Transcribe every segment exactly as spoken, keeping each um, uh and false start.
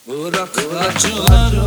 Bırak acıları.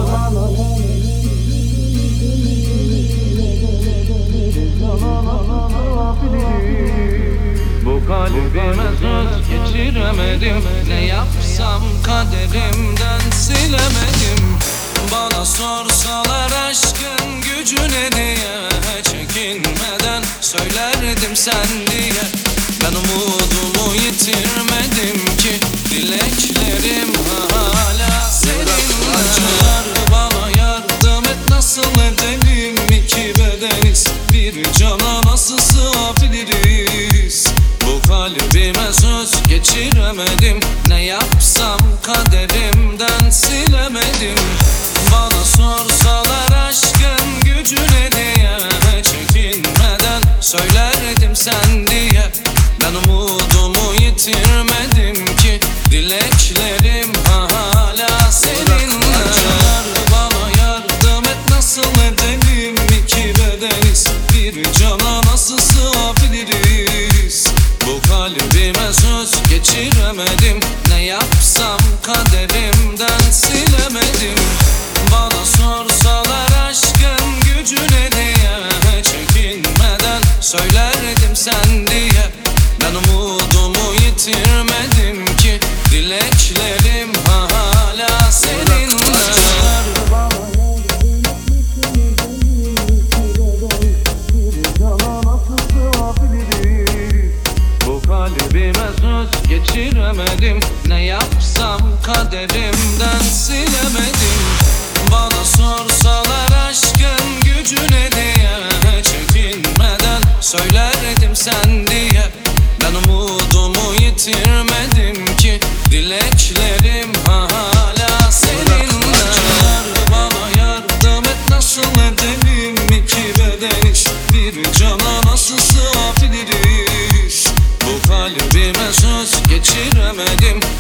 Bu kalbime söz geçiremedim. Ne yapsam kaderimden silemedim. Bana sorsalar aşkın gücü ne diye, çekinmeden söylerdim sen diye. Ben umudumu yitirmedim ki, dileklerim hala seninle. Acılar bana yardım et, nasıl edelim? İki bedeniz bir cana nasıl sığabiliriz? Bu kalbime söz geçiremedim. Ne yapsam kaderimden silemedim. Bana sorsalar aşkın gücü ne diye, çekinmeden söylerdim sen diye. Ben umudumu yitirmedim ki, dileklerim hala seninle. Acılar bana yardım et, nasıl edelim? İki bedeniz bir cana nasıl sığabiliriz? Bu kalbime söz geçiremedim. Ne yapsam kaderimden silemedim. Bana sorsalar aşkın gücü ne diye, çekinmeden söylerdim sen diye. Ben umudumu yitirmedim ki, dileklerim hala seninle. Bu kalbime söz geçiremedim. Ne yapsam kaderimden silemedim. Bana sorsalar aşkın gücü ne diye, çekinmeden söylerdim sen diye. Ben umudumu yitirmedim ki, dileklerim hala seninle. Acılar bana yardım et, nasıl edelim? İki bedeniz bir cana nasıl sığabiliriz? Bu kalbime söz geçiremedim.